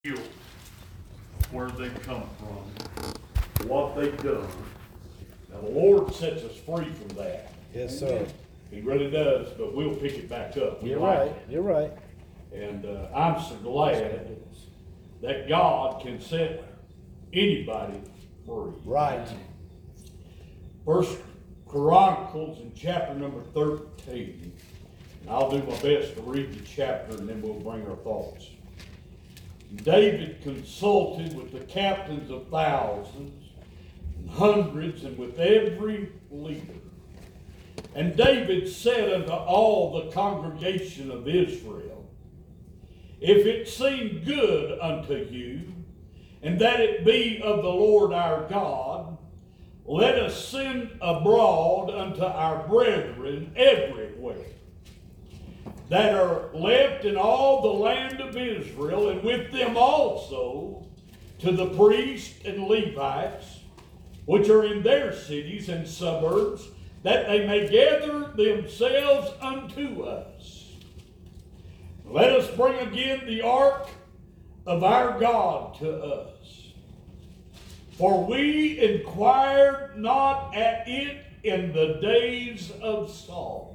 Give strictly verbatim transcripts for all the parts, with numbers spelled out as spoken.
reveal where they come from, what they've done. Now, the Lord sets us free from that. Yes, sir. He really does, but we'll pick it back up. We You're like right. it. You're right. And uh, I'm so glad that God can set anybody free. Right. First Chronicles in chapter number thirteen. And I'll do my best to read the chapter and then we'll bring our thoughts. David consulted with the captains of thousands and hundreds and with every leader. And David said unto all the congregation of Israel, if it seem good unto you, and that it be of the Lord our God, let us send abroad unto our brethren everywhere that are left in all the land of Israel, and with them also to the priests and Levites, which are in their cities and suburbs, that they may gather themselves unto us. Let us bring again the ark of our God to us. For we inquired not at it in the days of Saul.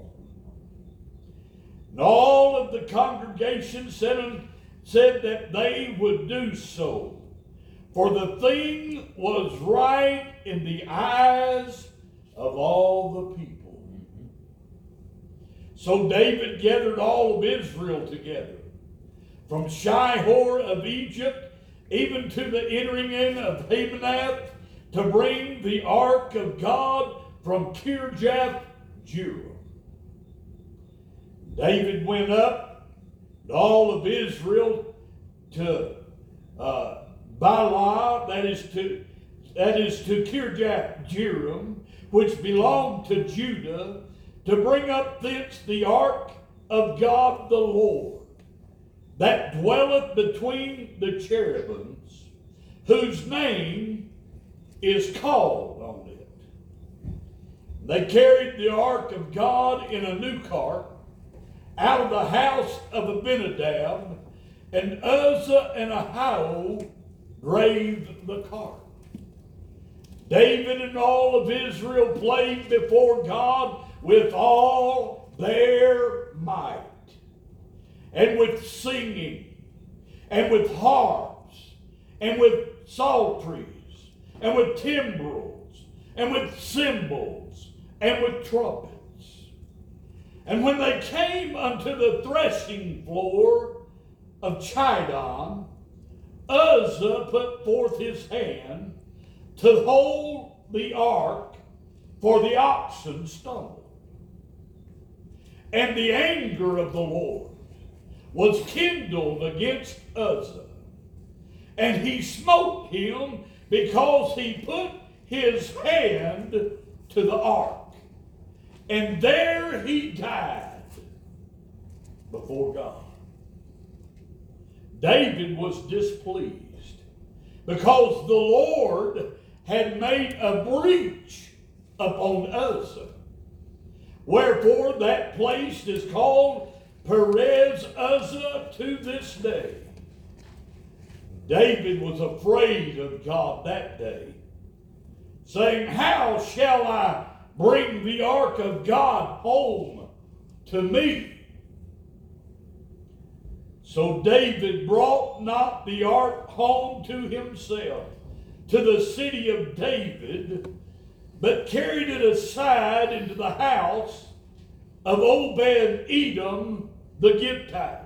And all of the congregation said, said that they would do so, for the thing was right in the eyes of all the people. So David gathered all of Israel together, from Shihor of Egypt, even to the entering in of Hammanath, to bring the ark of God from Kirjath Jearim. David went up, and all of Israel, to uh, Baalah, that is to that is to Kirjath Jearim, which belonged to Judah, to bring up thence the ark of God the Lord, that dwelleth between the cherubims, whose name is called on it. They carried the ark of God in a new cart out of the house of Abinadab, and Uzzah and Ahio drave the cart. David and all of Israel played before God with all their might, and with singing, and with harps, and with psalteries, and with timbrels, and with cymbals, and with trumpets. And when they came unto the threshing floor of Chidon, Uzzah put forth his hand to hold the ark, for the oxen stumbled. And the anger of the Lord was kindled against Uzzah, and he smote him because he put his hand to the ark. And there he died before God. David was displeased because the Lord had made a breach upon Uzzah. Wherefore that place is called Perez Uzzah to this day. David was afraid of God that day, saying, how shall I bring the ark of God home to me? So David brought not the ark home to himself, to the city of David, but carried it aside into the house of Obed-Edom the Gittite.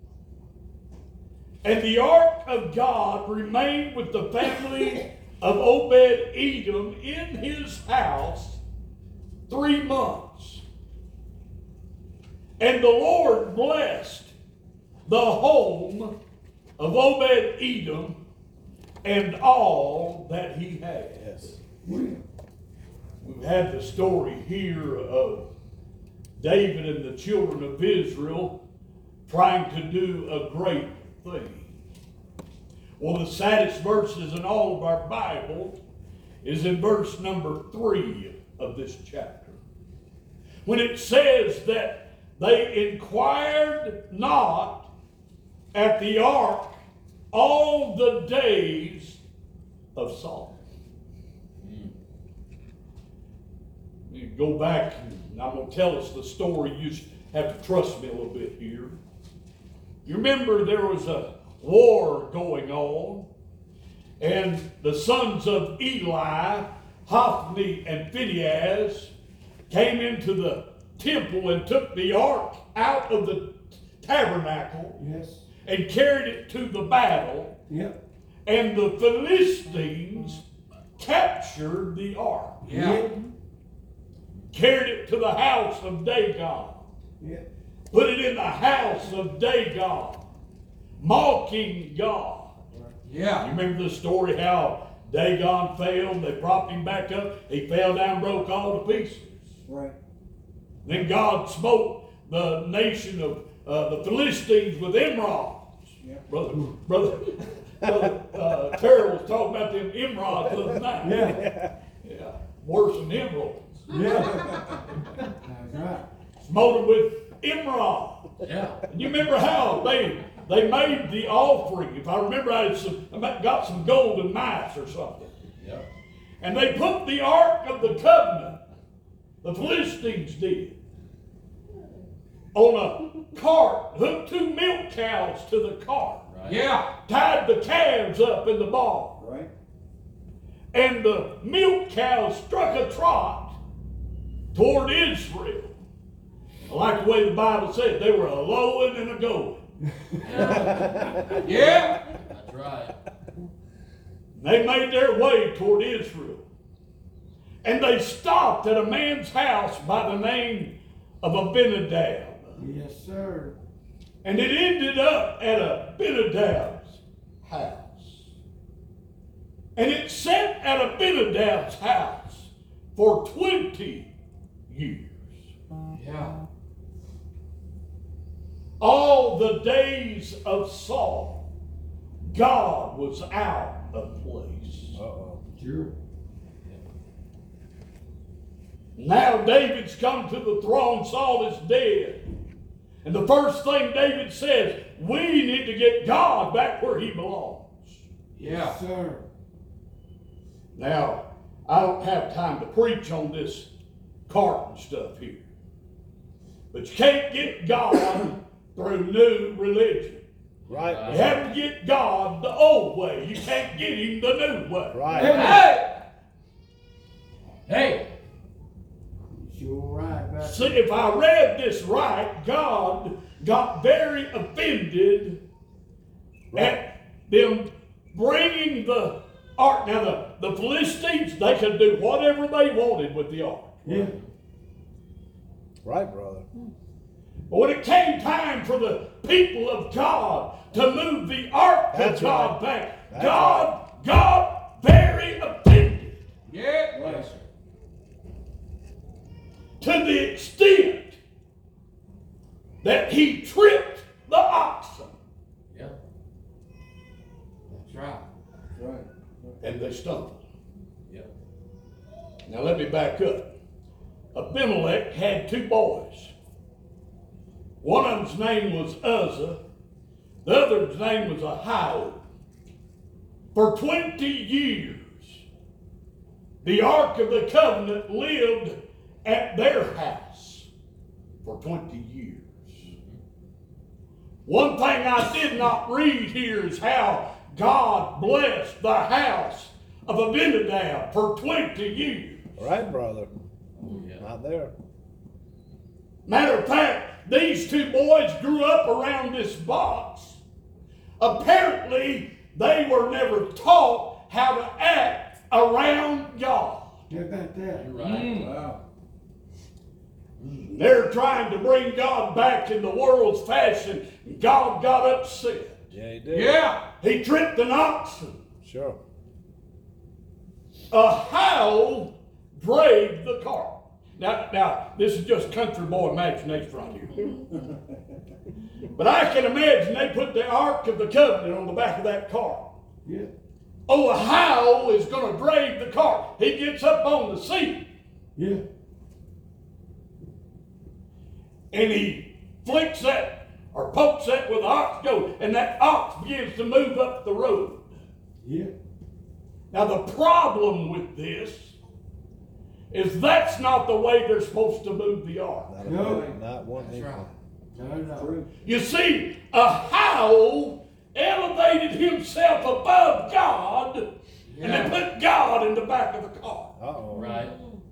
And the ark of God remained with the family of Obed-Edom in his house three months. And the Lord blessed the home of Obed-Edom and all that he had. Yes. We've had the story here of David and the children of Israel trying to do a great thing. One of the saddest verses in all of our Bible is in verse number three of this chapter, when it says that they inquired not at the ark all the days of Saul. You go back, and I'm going to tell us the story. You just have to trust me a little bit here. You remember there was a war going on, and the sons of Eli, Hophni and Phinehas, came into the temple and took the ark out of the tabernacle. Yes. And carried it to the battle. Yep. And the Philistines captured the ark. Yeah. Carried it to the house of Dagon. Yeah. Put it in the house of Dagon, mocking God. Yeah. You remember the story how Dagon fell, they propped him back up, he fell down, broke all to pieces. Right. Then God smote the nation of uh, the Philistines with emerods. Yeah. Brother, brother, brother uh, Terrell was talking about them emerods the other night. Yeah. Yeah, worse than emeralds. Yeah. That's right. Smote them with emerald. Yeah. And you remember how they they made the offering? If I remember, I had some, I got some golden mice or something. Yeah. And they put the Ark of the Covenant, the Philistines did, on a cart, hooked two milk cows to the cart, Right. Yeah. tied the calves up in the barn, Right. and the milk cows struck a trot toward Israel. I like the way the Bible said they were a lowing and a going. Yeah. That's right. They made their way toward Israel. And they stopped at a man's house by the name of Abinadab. Yes, sir. And it ended up at Abinadab's house. And it sat at Abinadab's house for twenty years. Yeah. All the days of Saul, God was out of place. Uh-oh. Sure. Now David's come to the throne, Saul is dead. And the first thing David says, we need to get God back where he belongs. Yeah. Yes, sir. Now, I don't have time to preach on this cart and stuff here. But you can't get God through new religion. Right. You have to get God the old way. You can't get him the new way. Right. Hey. Hey. Sure right about See, if I read this right, God got very offended at them bringing the ark. Now, the, the Philistines, they could do whatever they wanted with the ark. Yeah. Right, brother. But when it came time for the people of God to move the ark That's of God right. back, That's God got very offended Yeah. Right. to the extent that he tripped the oxen. Yeah. That's right. Right. And they stumbled. Yeah. Now let me back up. Abimelech had two boys. One of them's name was Uzzah. The other's name was Ahio. For twenty years, the Ark of the Covenant lived at their house for twenty years. One thing I did not read here is how God blessed the house of Abinadab for twenty years. Right, brother. Oh, yeah. Not there. Matter of fact, these two boys grew up around this box. Apparently, they were never taught how to act around God. How about that? You're right. Wow. They're trying to bring God back in the world's fashion. God got upset. Yeah, he did. Yeah. He tripped an oxen. Sure. Ahio drave the cart. Now, now, this is just country boy imagination right here. But I can imagine they put the Ark of the Covenant on the back of that cart. Yeah. Oh, Ahio is going to drave the cart. He gets up on the seat Yeah. and he flicks that or pokes that where the ox goes, and that ox begins to move up the road. Yeah. Now the problem with this is that's not the way they're supposed to move the ark. Not, a No. bit, not one That's inkling. right. No, no. You see, Ahio elevated himself above God, and Yeah. they put God in the back of the car. Uh-oh. Right.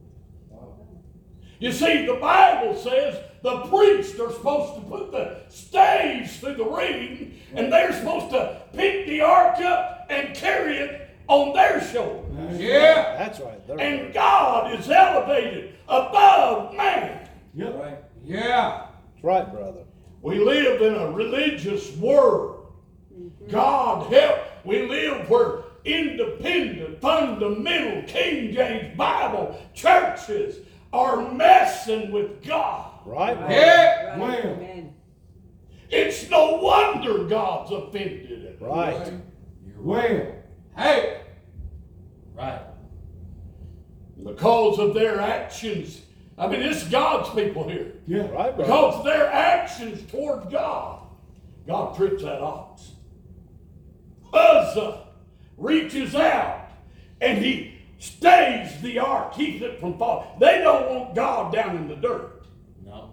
You see, the Bible says the priests are supposed to put the staves through the ring, and they're supposed to pick the ark up and carry it on their shoulders. That's Yeah. That's right. There And we go. God is elevated above man. Yep. Right. Yeah. That's right, brother. We live in a religious world. God help. We live where independent, fundamental, King James Bible churches are messing with God. Right, brother. Yeah. Well. Amen. It's no wonder God's offended at us. Right. You're right. Well. Hey. Right. Because of their actions. I mean, it's God's people here. Yeah. Right, brother. Because of their actions toward God, God trips that ox. Uzzah reaches out and he stays the ark, keeps it from falling. They don't want God down in the dirt. No.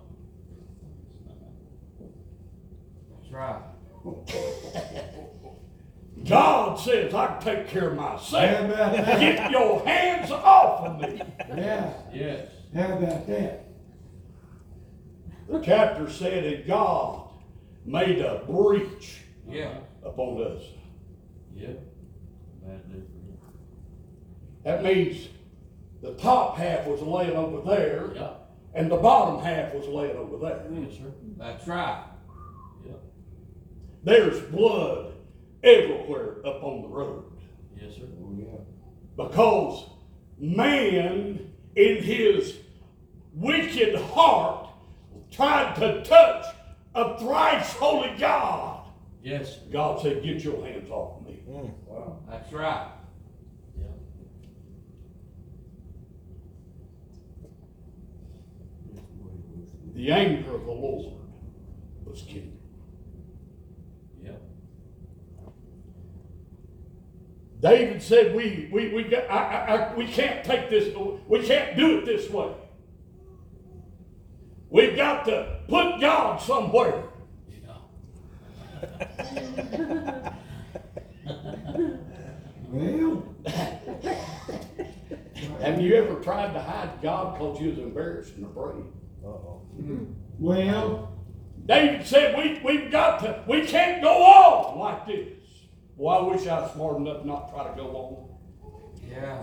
That's right. God says, I can take care of How myself. about that? Get your hands off of me. Yeah. Yes. How about that? The chapter said that God made a breach Yeah. upon us. Yeah. Bad news for you. That means the top half was laying over there, Yeah. and the bottom half was laying over there. Yes, sir. That's right. Yeah. There's blood everywhere up on the road. Yes, sir. Oh, yeah. Because man, in his wicked heart, tried to touch a thrice holy God. Yes. God said, get your hands off me. Mm. Wow. That's right. Yeah. The anger of the Lord was kindled. Yeah. David said, we, we, we, got, I, I, I, we can't take this, we can't do it this way. We've got to put God somewhere. Yeah. Well. Have you ever tried to hide God because you was embarrassed and afraid? Uh-oh. Well. David said, we, we've got to, we can't go on like this. Well, I wish I was smart enough not to try to go on. Yeah.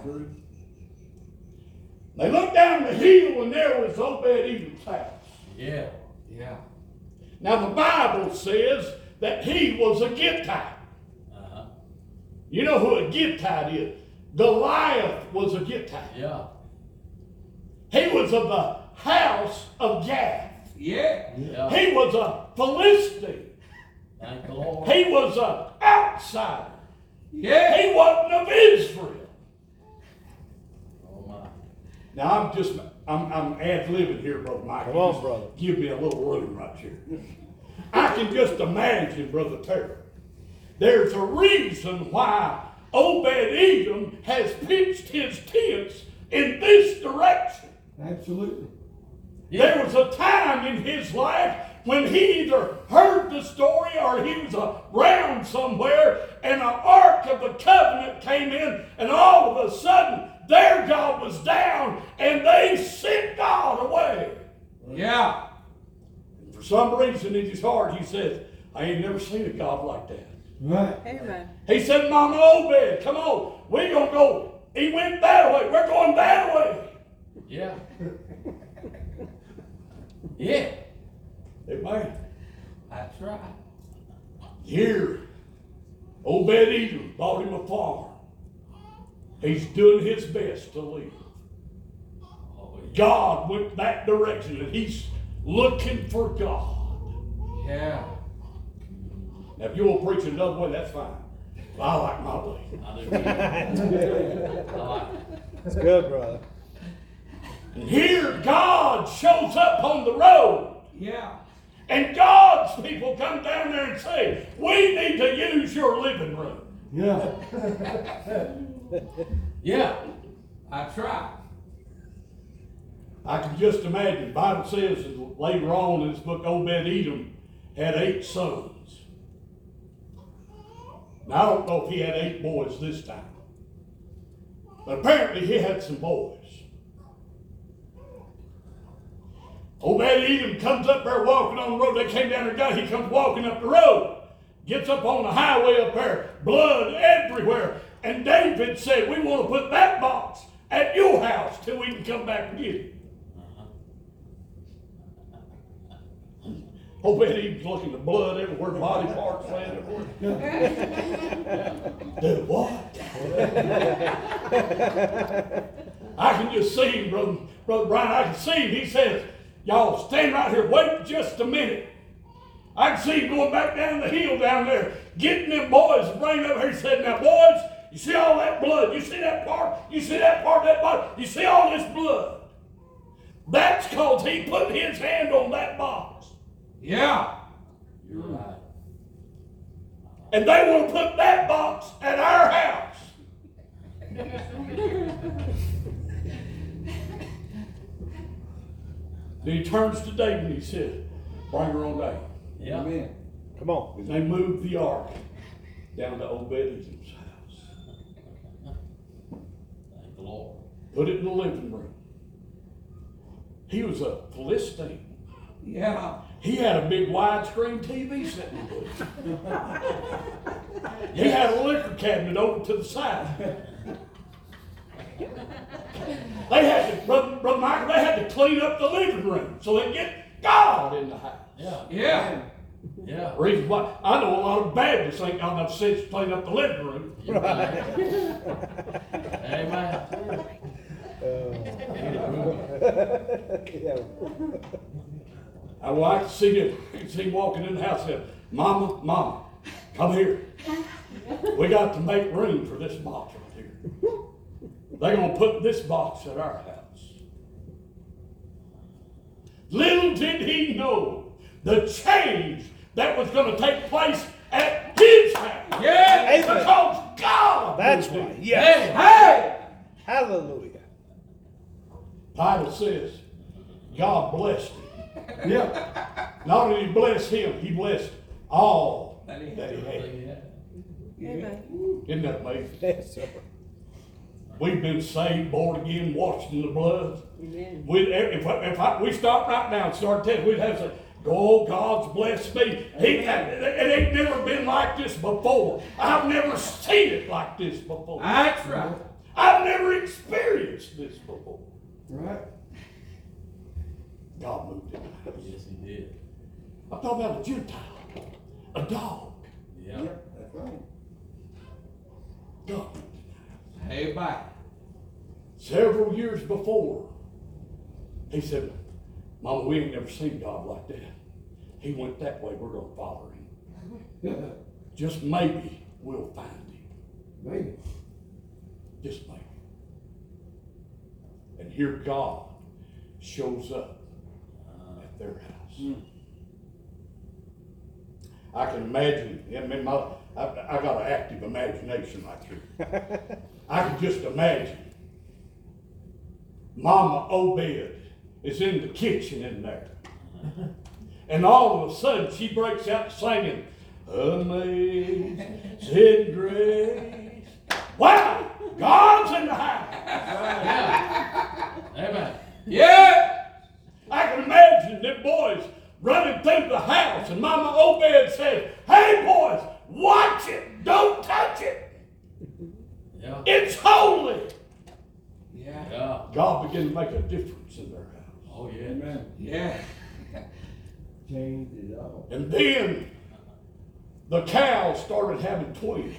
They looked down the hill and there was Obed-Edom's house. Yeah. Yeah. Now the Bible says that he was a Gittite. Uh-huh. You know who a Gittite is? Goliath was a Gittite. Yeah. He was of the house of Gath. Yeah. Yeah. He was a Philistine. Thank the Lord. He was an outsider. Yeah. He wasn't of Israel. Oh my. Now I'm just, I'm, I'm ad-libbing here, Brother Mike. Come on, Just brother. Give me a little room right here. I can just imagine, Brother Terry. There's a reason why Obed-Edom has pitched his tents in this direction. Absolutely. There was a time in his life when he either heard the story or he was around somewhere and an Ark of the Covenant came in and all of a sudden their God was down and they sent God away. Yeah. And for some reason in his heart he says, I ain't never seen a God like that. Right. Amen. He said, Mama Obed, come on, we're going to go. He went that way, we're going that way. Yeah. Yeah. Amen. That's right. Here, Obed-Edom bought him a farm. He's doing his best to live. Oh, yeah. God went that direction and he's looking for God. Yeah. Now, if you want to preach it another way, that's fine. But I like my way. I do. too. I like it. That's good, brother. And here, God shows up on the road. Yeah. And God's people come down there and say, we need to use your living room. Yeah. Yeah, that's right. I can just imagine. The Bible says that later on in this book, Obed-Edom had eight sons. Now, I don't know if he had eight boys this time. But apparently he had some boys. Obed-Edom comes up there walking on the road. They came down there, got he comes walking up the road. Gets up on the highway up there. Blood everywhere. And David said, we want to put that box at your house till we can come back and get it. Obed-Edom's looking at blood everywhere, body parts laying everywhere. Dude, what? I can just see him, brother, brother Brian. I can see him. He says, y'all stand right here. Wait just a minute. I can see him going back down the hill down there, getting them boys to bring up here. He said, now, boys, you see all that blood? You see that part? You see that part of that body? You see all this blood? That's because he put his hand on that box. Yeah. You're right. And they want to put that box at our house. Then he turns to David and he said, bring her on down. Yeah. Amen. Come on. And they moved the ark down to Obed-Edom's house. Thank the Lord. Put it in the living room. He was a Philistine. Yeah. He had a big widescreen T V sitting there. He had a liquor cabinet over to the side. They had to, Brother, Brother Michael, they had to clean up the living room so they get God in the house. Yeah. Yeah. Yeah. Reason why I know a lot of Baptists ain't got enough sense to clean up the living room. Amen. Yeah. I well, I can see him, I can see him walking in the house and say, Mama, Mama, come here. We got to make room for this box right here. They're going to put this box at our house. Little did he know the change that was going to take place at his house. Yeah. Because God. That's moved right. it. Yes. Hey. Hallelujah. Bible says God blessed him. Yeah. Not only did he bless him, he blessed all That he that he had. Amen. Isn't that amazing? Yes, sir. We've been saved, born again, washed in the blood. Amen. We, if I, if I, we stop right now and start telling, we'd have to say, oh, God's blessed me. He, it ain't never been like this before. I've never seen it like this before. That's right. I've never experienced this before. Right. God moved in the house. Yes, he did. I'm talking about a Gentile, a dog. Yeah. That's right. God. Hey, bye. Several years before, he said, Mama, we ain't never seen God like that. He went that way, we're going to follow him. Just maybe we'll find him. Maybe. Just maybe. And here God shows up at their house. Mm. I can imagine, I mean, my, I, I got an active imagination like you. I can just imagine Mama Obed is in the kitchen in there. And all of a sudden she breaks out singing, Amazing Grace. Wow! God's in the house. Yeah. Amen. Yeah. I can imagine them boys running through the house and Mama Obed said, hey boys, watch it. Don't touch it. Yeah. It's holy. Yeah. Yeah. God began to make a difference in their house. Oh, yeah. Amen. Yeah. Changed it all. And then the cows started having twins.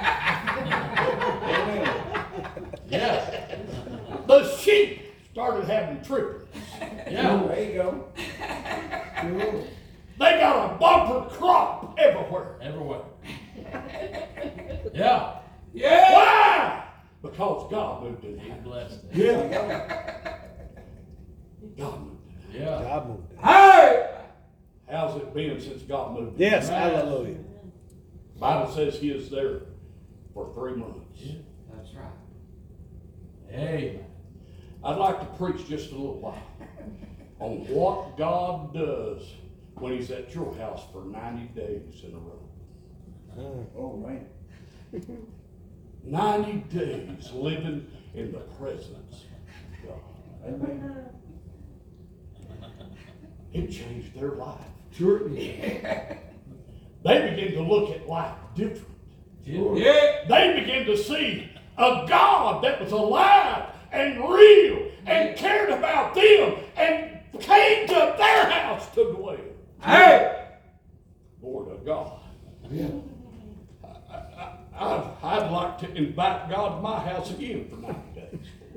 Yeah. The sheep started having triplets. Yeah. There you go. Sure. They got a bumper crop everywhere. Everywhere. Yeah. Yeah. Why? Because God moved in the He house. blessed it. Yeah. God moved in the house. Yeah. God moved it. Hey. How's how's it been since God moved in? Yes, hallelujah. Bible says he is there for three months. That's right. Amen. I'd like to preach just a little while on what God does when he's at your house for ninety days in a row. Oh, man. ninety days living in the presence of God. Amen. It changed their life. Sure it is. They begin to look at life different. Yeah. They begin to see a God that was alive and real and cared about them and came to their house to dwell. Hey! Glory to God. Yeah. I'd, I'd like to invite God to my house again for ninety days.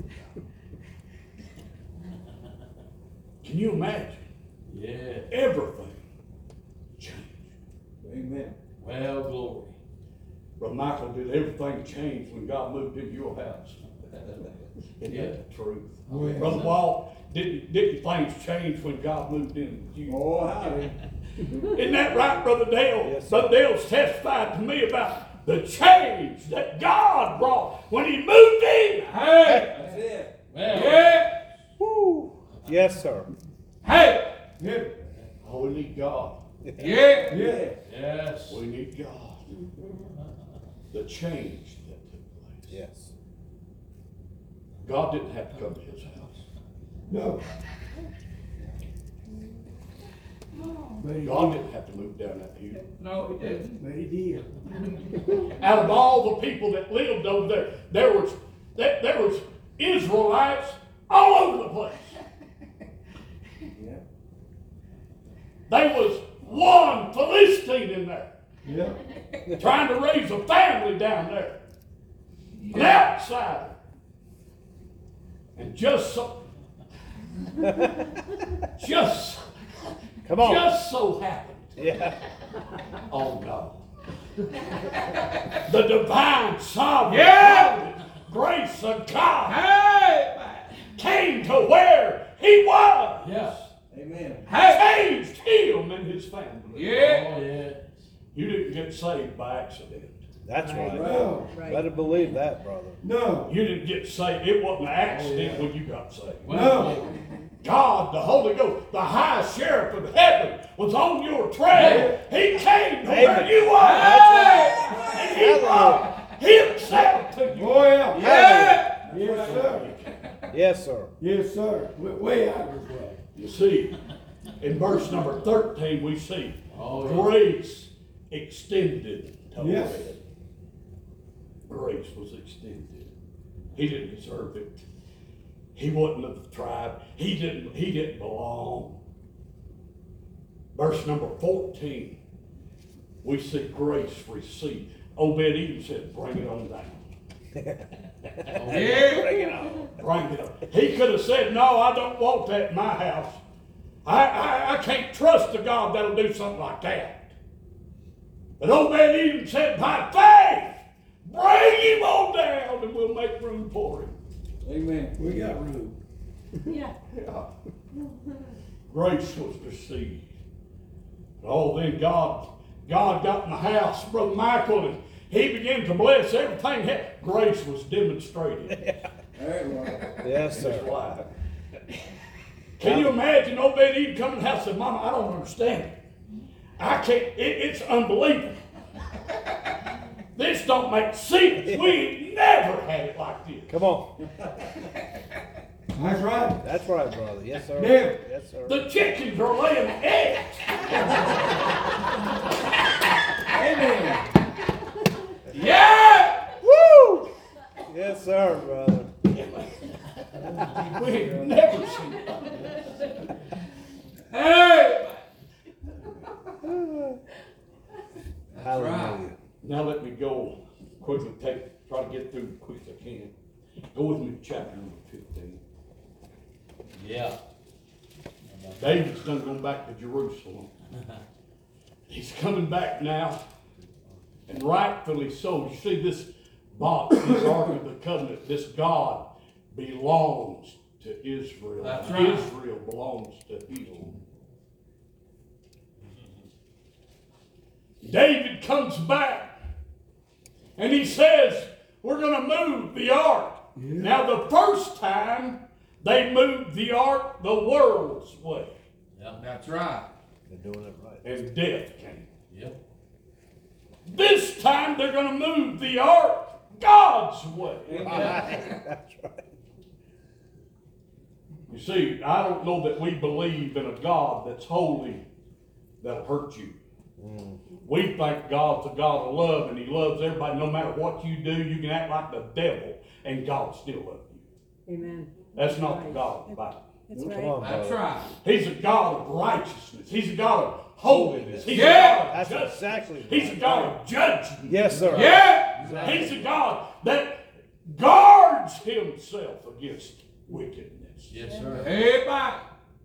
Can you imagine? Yeah. Everything changed. Amen. Well, glory. Brother Michael, did everything change when God moved into your house? Isn't Yeah. that the truth? Oh, yeah. Brother Walt, didn't, didn't things change when God moved in with you? Oh, howdy. Isn't that right, Brother Dale? Yes, sir. Brother Dale's testified to me about the change that God brought when he moved in. Hey! That's it. Well, yeah! Woo. Yes, sir. Hey! Yeah. Oh, we need God. Yeah! Yeah. Yes. We need God. The change that took place. Yes. God didn't have to come to his house. No. But he, God didn't have to move down that hill. No, he didn't. but he did. Out of all the people that lived over there, there was there, there was Israelites all over the place. Yeah. There was one Philistine in there Yeah. trying to raise a family down there. An outsider. And just so just Come on. just so happened. Yeah. Oh no. The divine sovereign Yeah. providence, grace of God Hey! came to where he was. Yes. Amen. Hey! Changed him and his family. Yeah. Oh, yeah. You didn't get saved by accident. That's right. No. Better believe that, brother. No. You didn't get saved. It wasn't an accident when you got saved. Well, God, the Holy Ghost, the high sheriff of heaven, was on your trail. He came to where Amen. you are. Hey! And he brought himself to you. Oh, yeah. Yeah! Yes, sir. Yes, sir. Yes, sir. Way, way out of his way. You see, in verse number thirteen, we see Oh, yeah. grace extended to Yes. Obed. Grace was extended. He didn't deserve it. He wasn't of the tribe. He didn't, he didn't belong. Verse number fourteen, we see grace received. Obed Edom said, bring it on down. Oh, yeah. Bring it on. Bring it on. He could have said, no, I don't want that in my house. I, I, I can't trust a God that'll do something like that. But Obed Edom said, by faith, bring him on down and we'll make room for him. Amen. We got room. Yeah. Yeah. Grace was received. Oh, then God, God got in the house, Brother Michael, and he began to bless everything. Grace was demonstrated There you Yes, in his sir. life. Can you imagine Obed Edom coming to the house and said, Mama, I don't understand it. I can't, it, it's unbelievable. This don't make sense. We ain't never had it like this. Come on. That's right. That's right, brother. Yes, sir. Yeah. Yes, sir. The chickens are laying eggs. Amen. Yeah! Woo! Yes, sir, brother. We ain't never seen it. Hey! Hallelujah. Now let me go quickly, take, try to get through as quick as I can. Go with me to chapter number fifteen. Yeah. David's done gone back to Jerusalem. He's coming back now, and rightfully so. You see this box, this Ark of the Covenant, this God belongs to Israel. That's right. Israel belongs to him. David comes back and he says, we're going to move the ark. Yeah. Now, the first time they moved the ark the world's way, Yeah. That's right. They're doing it right. and death came. Yeah. This time they're going to move the ark God's way. That's right. You see, I don't know that we believe in a God that's holy that'll hurt you. Mm. We think God's a God of love, and He loves everybody. No matter what you do, you can act like the devil, and God still loves you. Amen. That's not the God of the Bible. That's Come right. on, That's brother. right. He's a God of righteousness. He's a God of holiness. He's Yeah. a God of That's justice. exactly He's a right. God of judgment. Yes, sir. Yeah. He's a God that guards Himself against wickedness. Yes, sir. Amen.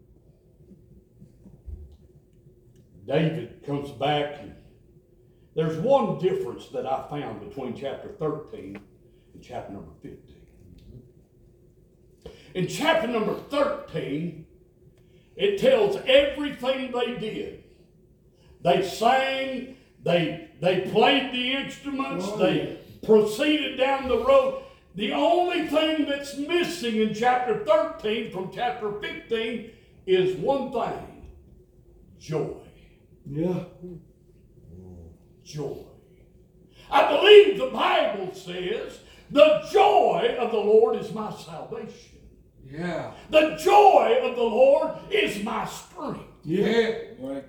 David comes back, and there's one difference that I found between chapter thirteen and chapter number fifteen. In chapter number thirteen, it tells everything they did. They sang, they, they played the instruments, Oh, they proceeded down the road. The only thing that's missing in chapter thirteen from chapter fifteen is one thing: joy. Yeah. Joy. I believe the Bible says the joy of the Lord is my salvation. Yeah. The joy of the Lord is my strength. Yeah. Right.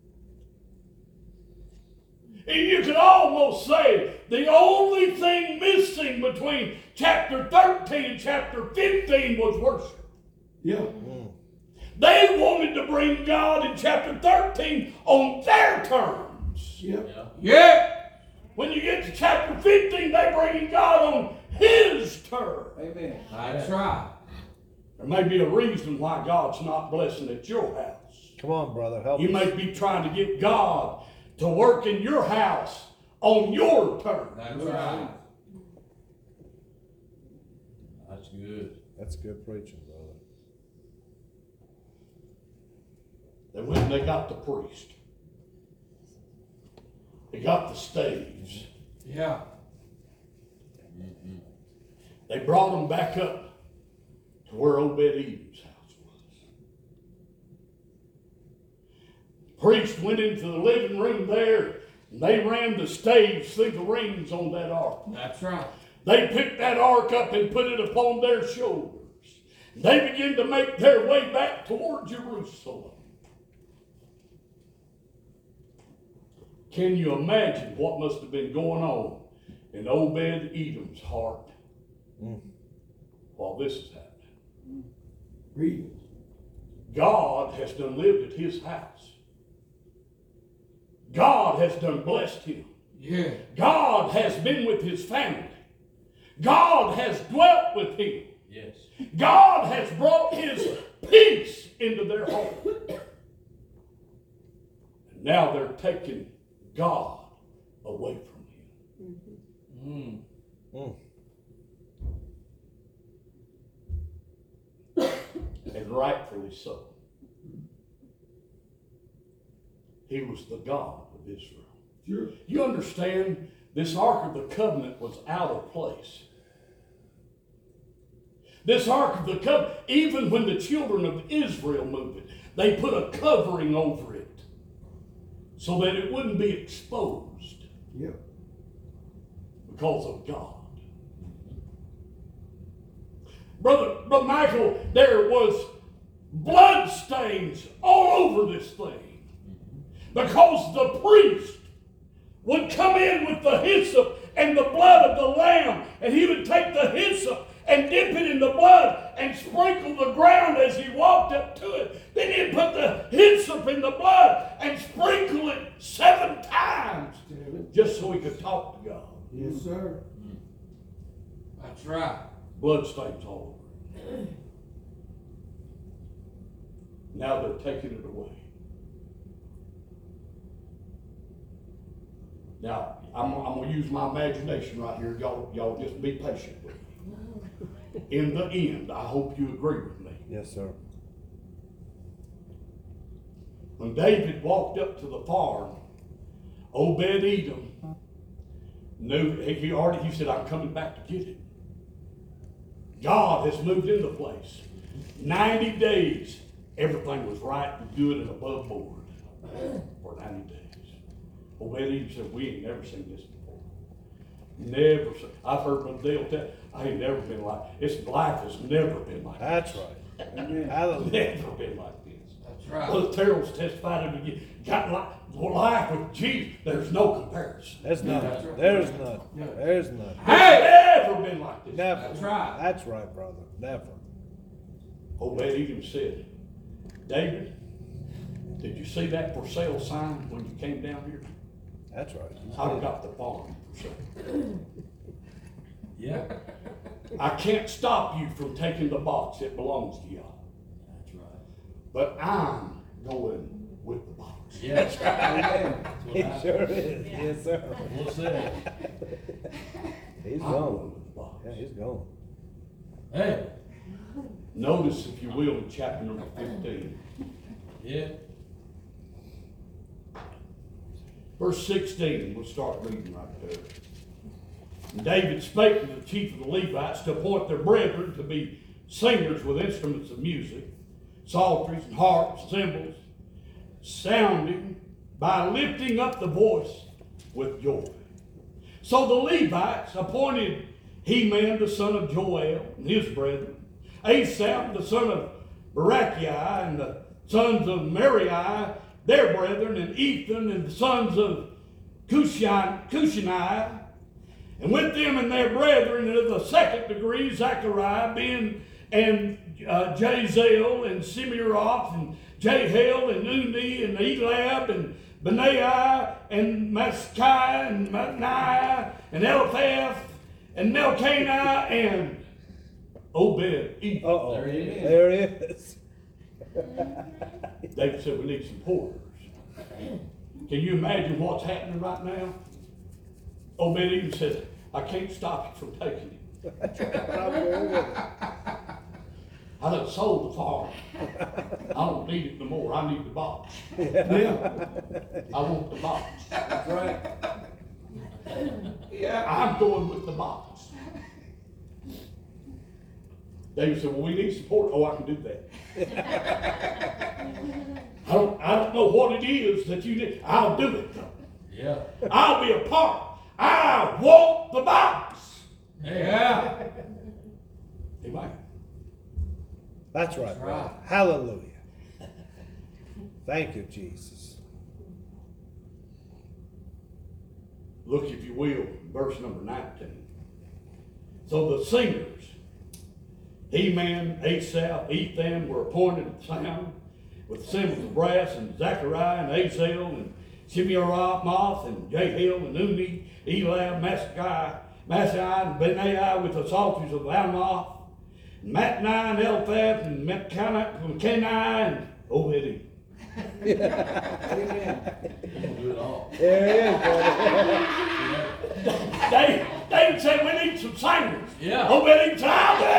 And you could almost say the only thing missing between chapter thirteen and chapter fifteen was worship. Yeah. Mm. They wanted to bring God in chapter thirteen on their terms. Yeah. Yeah. Yeah. When you get to chapter fifteen, they bring God on His terms. Amen. That's right. There may be a reason why God's not blessing at your house. Come on, brother. Help You us. may be trying to get God to work in your house on your terms. That's right. That's good. That's good preaching, brother. They went and they got the priest. They got the staves. Yeah. They brought them back up to where Obed-Edom's house was. The priest went into the living room there, and they ran the staves through the rings on that ark. That's right. They picked that ark up and put it upon their shoulders. They began to make their way back toward Jerusalem. Can you imagine what must have been going on in Obed-Edom's heart Mm. while this is happening? Read. God has done lived at his house. God has done blessed him. Yeah. God has been with his family. God has dwelt with him. Yes. God has brought his peace into their home. And now they're taking God away from him. Mm. Mm. And rightfully so. He was the God of Israel. Sure. You understand, this Ark of the Covenant was out of place. This Ark of the Covenant, even when the children of Israel moved it, they put a covering over it so that it wouldn't be exposed Yeah. because of God. Brother, Brother Michael, there was blood stains all over this thing because the priest would come in with the hyssop and the blood of the lamb, and he would take the hyssop and dip it in the blood and sprinkle the ground as he walked up to it. Then he'd put the hyssop in the blood and sprinkle it seven times just so he could talk to God. Yes, sir. That's right. Blood stains all over it. Now they're taking it away. Now, I'm, I'm going to use my imagination right here. Y'all, y'all just be patient with me. In the end, I hope you agree with me. Yes, sir. When David walked up to the farm, Obed Edom knew, he he already, he said, I'm coming back to get it. God has moved into place. ninety days, everything was right and good and above board for ninety days. Obed Edom said, we ain't never seen this before. Never seen. I've heard Brother Dale tell, I ain't never been like, it's life has never been like this. That's right. Hallelujah. Never been like this. That's right. Brother Terrell's testified to me, got li- life with Jesus, there's no comparison. There's none. That's right. There's none. There's none. Hey! Never been like this. Never. That's right. That's right, brother. Never. Obed Edom said, David, did you see that for sale sign when you came down here? That's right. I've got the farm for sale. Yeah. I can't stop you from taking the box. It belongs to y'all. That's right. But I'm going with the box. Yeah, that's right. He sure is. Yes, sir. Well said. He's I'm going gone. with the box. Yeah, he's gone. Hey. Notice, if you will, in chapter number fifteen. Yeah. Verse sixteen, we'll start reading right there. And David spake to the chief of the Levites to appoint their brethren to be singers with instruments of music, psalteries and harps, cymbals, sounding by lifting up the voice with joy. So the Levites appointed Heman the son of Joel and his brethren, Asaph the son of Barachiah and the sons of Merari, their brethren, and Ethan and the sons of Cushan, Cushani, and with them and their brethren of the second degree, Zechariah, Ben, and uh, Jazel, and Simeroth, and Jehiel, and Uni, and Elab, and Benaiah, and Maskai, and Matniah, and Eliphaz, and Melchani, and Obed Edom. Uh-oh. There he is. There he is. David said, we need some porters. Can you imagine what's happening right now? Obed Edom said, I can't stop you from taking it. I'm going with it. I done sold the farm. I don't need it no more. I need the box. Yeah. I want the box. That's right. Yeah. I'm going with the box. David said, well, we need support. Oh, I can do that. I don't, I don't know what it is that you need. I'll do it. Yeah. I'll be a part. I want the box. Yeah. Amen. That's right, That's brother. right. Hallelujah. Thank you, Jesus. Look, if you will, verse number nineteen. So the singers, Heman, Asaph, Ethan, were appointed at the sound with cymbals of brass, and Zechariah, and Azel, and Shemiramoth, and Jehiel, and Uni, Elab, Maskai, Masai, and Benaiah with the psalteries of Alamoth, and Matniah, and Eliphaz, and Mechani, and Obed Edom. Amen. We'll do it all. There he is, brother. David, David said, we need some singers. Yeah. Obed Edom said, I'll do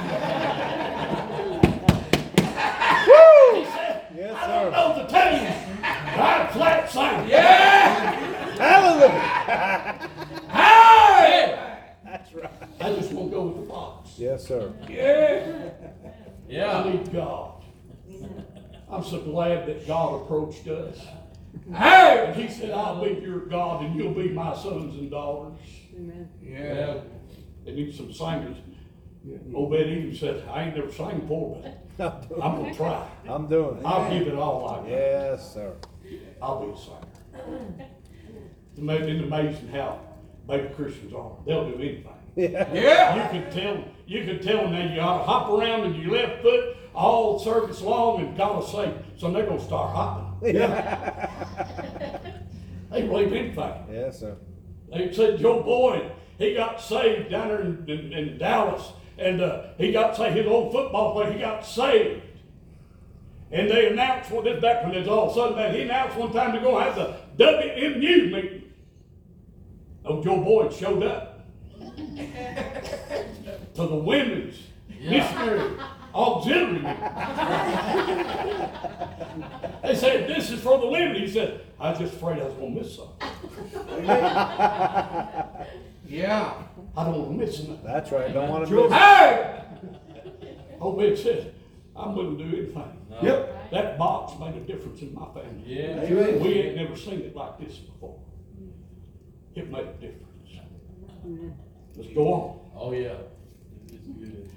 it. He said, Yes, I don't sir. know the tune, but I'm flat singing. Yeah. Hallelujah. Hey. That's right. I just won't go with the box. Yes, sir. Yeah. I Yeah. need God. I'm so glad that God approached us. Hey. And he said, I'll be your God and you'll be my sons and daughters. Amen. Yeah. They need some singers. Obed Edom said, I ain't never sang before, but I'm going to try. I'm doing it. I'll give it all I got. Yes, sir. I'll be a singer. It's amazing, amazing how baby Christians are. They'll do anything. Yeah. Yeah. You can tell, you can tell them that you ought to hop around in your left foot all service long and God will say, so they're going to start hopping. They believe anything. Yes, sir. They said Joe Boyd, he got saved down there in, in, in Dallas, and uh, he got saved, his old football player, he got saved. And they announced, well, this back when it was all sudden that he announced one time to go have the W M U meeting. Oh, Joe Boyd showed up to the women's missionary auxiliary meeting. They said, this is for the living. He said, I was just afraid I was going to miss something. Yeah. I don't want to miss nothing. That's right. Don't want to Sure. miss it. Hey! Obed said, I'm willing to do anything. No. Yep. That box made a difference in my family. Yeah. Amen. We ain't never seen it like this before. It made a difference. Let's go on. Oh, yeah. It's good.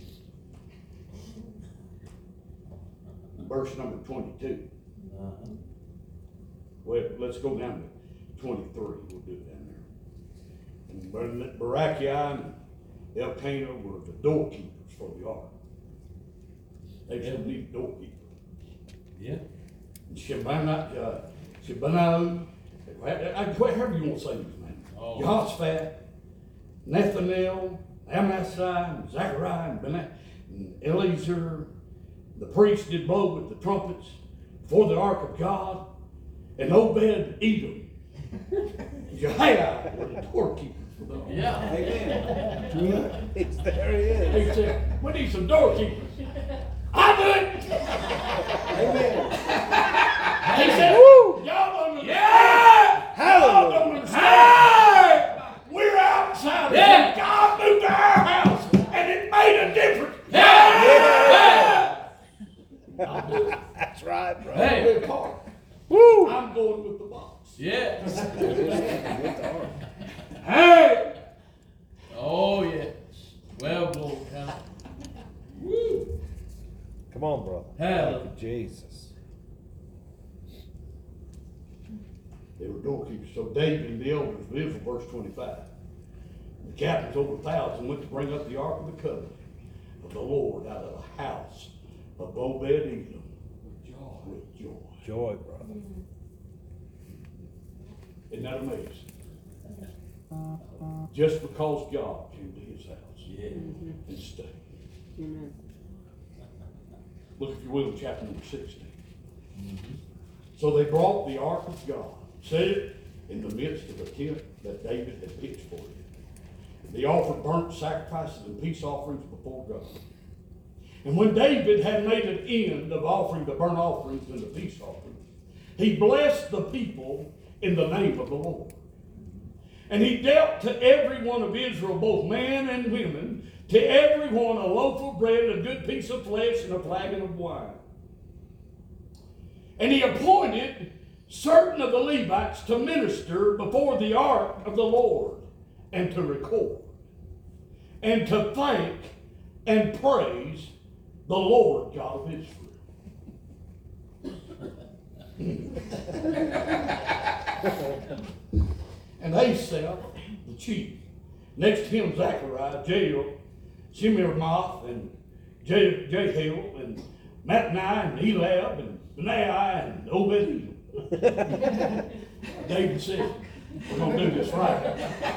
Verse number twenty-two. Uh-huh. Well, let's go down to twenty-three. We'll do it down there. And Bar- Barachiah and Elkanah were the doorkeepers for the ark. They should need doorkeepers. Yeah. And Shebaniah, uh, Shebaniah, however you want to say his name. Oh. Jehoshaphat, Nathaniel, Amasai, and Zechariah, and, Bena- and Eliezer. The priests did blow with the trumpets before the ark of God. And Obed Edom, Jehiah were the doorkeepers for the ark. Yeah. Amen. He's, there he is. He said, we need some doorkeepers. I do it. Amen. He said, Woo! y'all don't understand. Yeah! Y'all don't Hallelujah. understand. Hey! We're outside. Yeah. God moved to our house, and it made a difference. Yeah! I'll do it. That's right, bro. Hey. Good part. Woo! I'm going with the box. Yeah. Hey! Oh, yeah. Well, glory. Hallelujah. Woo. Come on, brother. Hallelujah. Jesus. They were doorkeepers. So David and the elders of Israel, verse twenty-five. The captains over a thousand went to bring up the ark of the covenant of the Lord out of the house of Obed Edom with joy. Joy, brother. Isn't that amazing? Just because God came to his house Yeah. and stayed. Look, if you will, in chapter number sixteen. So they brought the ark of God, set it in the midst of the tent that David had pitched for it. They offered burnt sacrifices and peace offerings before God. And when David had made an end of offering the burnt offerings and the peace offerings, he blessed the people in the name of the Lord. And he dealt to every one of Israel, both man and women, to every one a loaf of bread, a good piece of flesh, and a flagon of wine. And he appointed certain of the Levites to minister before the ark of the Lord, and to record, and to thank and praise the Lord God of Israel. And Asaph, the chief, next to him Zechariah, Jael, Shemiramoth, and Je- Jehiel, and Mattaniah, and Eliab, and Benaiah, and Obed. David said, we're going to do this right.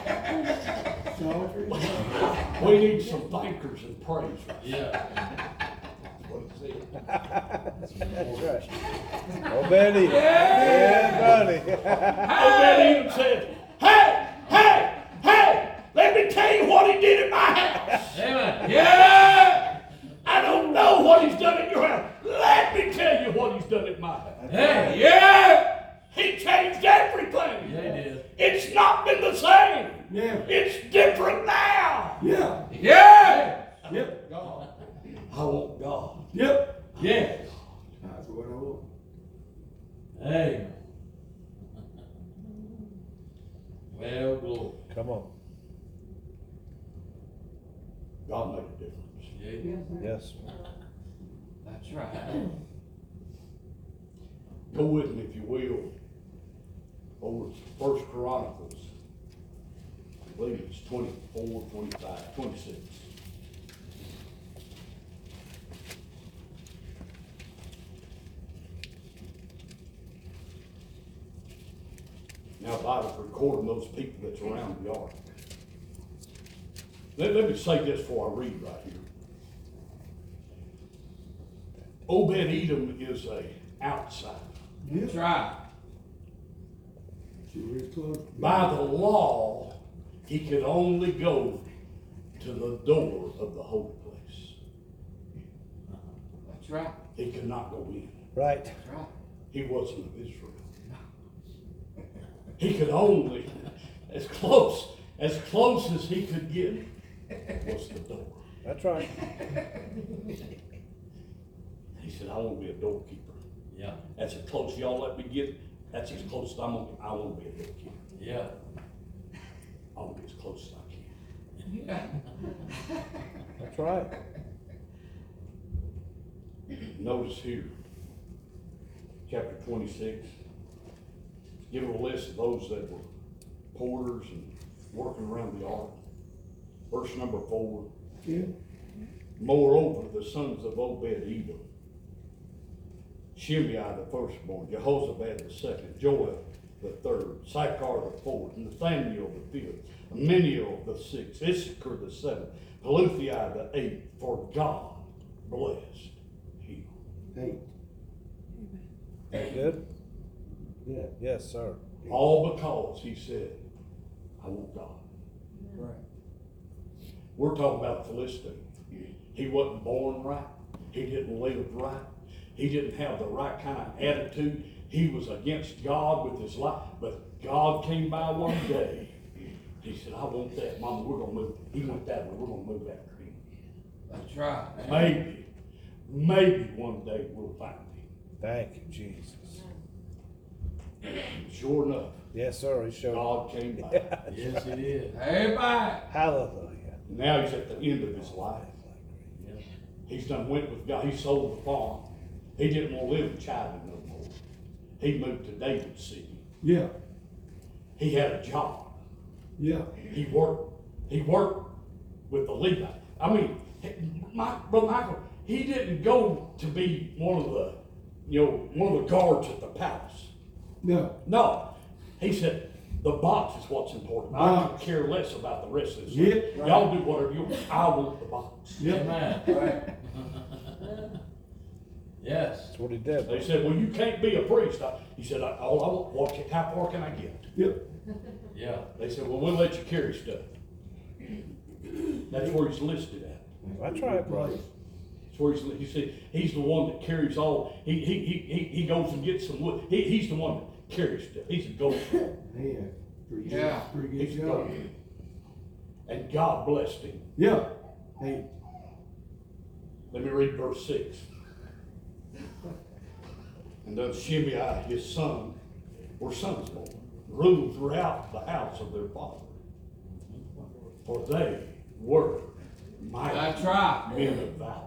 We need some thankers and praise. Yeah. That's what he said. That's right. Oh, Betty. Yeah, buddy. Obed Edom said, hey, hey, hey, let me tell you what he did at my house. Amen. Yeah! I don't know what he's done at your house. Let me tell you what he's done at my house. Hey. Yeah! He changed everything. Yeah, he did. It's not been the same. Yeah. It's different now. Yeah. Yeah! Yep. God. I want God. Yep. Yeah. That's what I want. Hey. Well, glory. Come on. God made a difference. Yeah. Yes. That's right. Go with me, if you will, over to First Chronicles. I believe it's twenty-four, twenty-five, twenty-six. Now, the Bible's recording those people that's around the ark. Let, let me say this before I read right here. Obed Edom is a outsider. That's right. Close. By the law, he could only go to the door of the holy place. That's right. He could not go in. Right. That's right. he wasn't of Israel. He could only, as close, as close as he could get, was the door. That's right. He said, I want to be a doorkeeper. Yeah, That's as close y'all let me get. That's as close as I'm gonna, I want to be a doorkeeper. yeah. I want to be as close as I can. That's right. Notice here, chapter twenty-six, give a list of those that were porters and working around the ark. Verse number four. Yeah. Moreover, the sons of Obed-Edom, Shimei the firstborn, Jehozabad the second, Joel the third, Sychar the fourth, Nathaniel the fifth, Aminiel the sixth, Issachar the seventh, Peluthai the eighth, for God blessed him. Hey. Good? Yeah. Yes, sir. All because he said, I want God. Right. We're talking about Philistine. He wasn't born right. He didn't live right. He didn't have the right kind of attitude. He was against God with his life. But God came by one day. He said, I want that. Mama, we're going to move. He went that way. We're going to move after him. That's right. Maybe, maybe one day we'll find him. Thank you, Jesus. Sure enough, Yes, sir. He showed. God came by. Yes, it is. Amen. Hallelujah. Now he's at the end of his life. Yeah. He's done went with God. He sold the farm. He didn't want to live in China no more. He moved to David's city. Yeah. He had a job. Yeah. He worked. He worked with the Levite. I mean, my, Brother Michael, he didn't go to be one of the, you know, one of the guards at the palace. No. No, he said the box is what's important. I Box. don't care less about the rest of this. Yep, right. Y'all do whatever you want. I want the box. Yeah. Amen. Right. Yes. That's what he did. They said, well, you can't be a priest. I, he said, I, all I want, what, can- how far can I get? Yep. Yeah. They said, well, we'll let you carry stuff. That's where he's listed at. That's right, brother. That's where he's, li- he said, he's the one that carries all, he, he, he, he, he goes and gets some wood. He, he's the one that carries stuff. He's a go-for. Man. Pretty good. Yeah. Pretty He's good a job. go. And God blessed him. Yeah. Hey. Let me read verse six. And then Shimei, his son, or sons born, ruled throughout the house of their father. For they were mighty That's right. men of valor.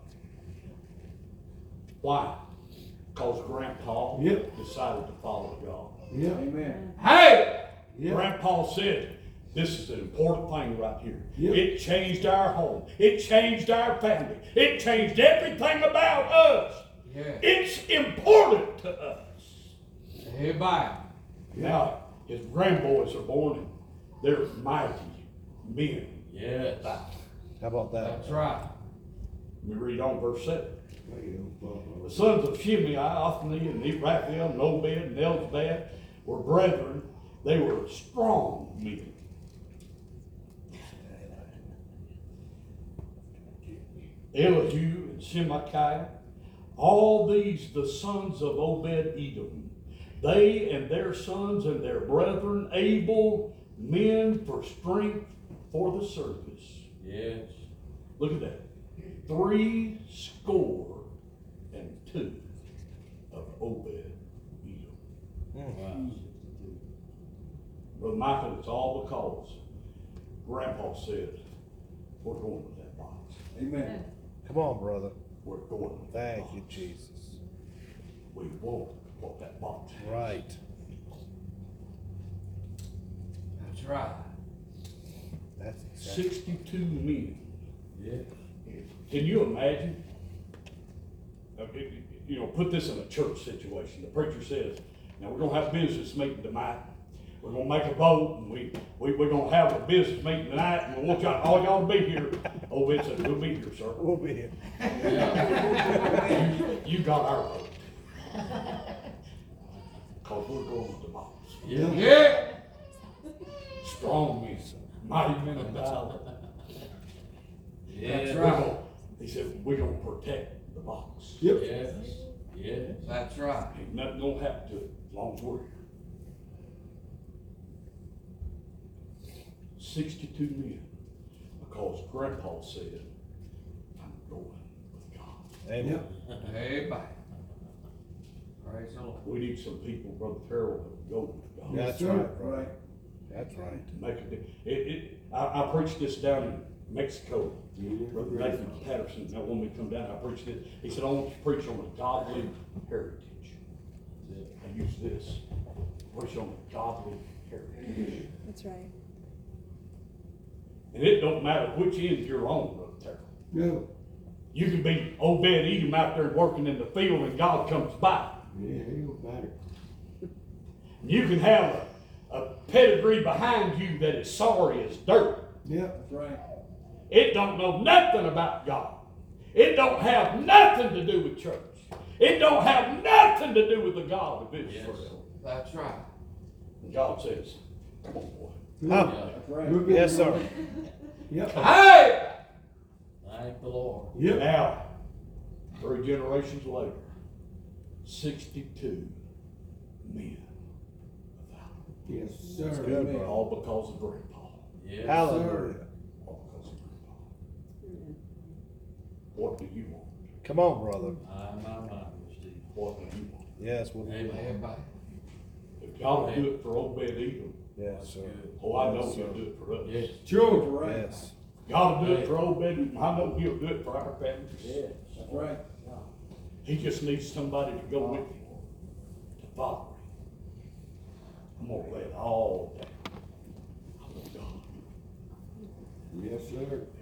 Why? Because Grandpa Yep. decided to follow God. Yeah. Amen. Hey! Yeah. Grandpa said, this is an important thing right here. Yep. It changed our home. It changed our family. It changed everything about us. Yeah. It's important to us. Amen. Now, his grandboys are born and they're mighty men. Yes. Valor. How about that? That's right. Let me read on verse seven. Well, The sons of Shimei, Othni, and Raphael, and Obed, and Elzabad were brethren. They were strong men. Elihu and Shemachiah, all these the sons of Obed-Edom. They and their sons and their brethren, able men for strength for the service. Yes. Look at that. Three score and two of Obed-Edom. Wow. Brother Michael, it's all because Grandpa said, we're going with that box. Amen. Come on, brother. We're going with that Thank box. you, Jesus. We want what that box has. Right. That's right. That's exactly. sixty-two men. Yeah. Can you imagine? Uh, it- You know, put this in a church situation. The preacher says, now we're gonna have a business meeting tonight. We're gonna make a vote and we, we, we're gonna have a business meeting tonight and we want y'all, all y'all to be here. Oh, it said, we'll be here, sir. We'll be here. You got our vote. Cause we're going with the box. Yeah. Yeah. Strong men, mighty men of valor. Yeah. We're gonna- He said, we're gonna protect the box. Yep. Yes. Yes, that's right. Ain't nothing gonna happen to it as long as we're here. Sixty-two men, because Grandpa said, I'm going with God. Amen. Amen. Praise the Lord. We need some people, Brother Terrell, that go with God. That's Sir, right, brother. right. That's right. To make a di- it, it, I, I preached this down in Mexico. Yeah. Brother Nathan Patterson, that when we come down, I preached it. He said, I want you to preach on a godly heritage. I use this. Preach on a godly heritage. That's right. And it don't matter which end you're on, Brother Terrell. No. You can be Obed Edom out there working in the field and God comes by. Yeah, it don't matter. You can have a, a pedigree behind you that is sorry as dirt. Yeah, that's right. It don't know nothing about God. It don't have nothing to do with church. It don't have nothing to do with the God of Israel. That's right. And God says, come on, boy. Huh. That's right. Yes, sir. Yep. Hey! Thank the Lord. Yep. Now, three generations later, sixty-two men of valor. Yes, sir. That's good, Amen. bro. All because of Grandpa. Yes. Hallelujah. All because of Grandpa. What do you want? Come on, brother. My, my, my, Steve. What do you want? Yes, we Amen. If God will do it for Obed Edom, Yes, sir. oh, I know Yes, He'll sir. do it for us. Yes. Sure, right. Yes. God will do it for Obed Edom. I know He'll do it for our families. That's right. He just needs somebody to go with him, to follow him. I'm gonna lay it all down. I want God. Yes, sir.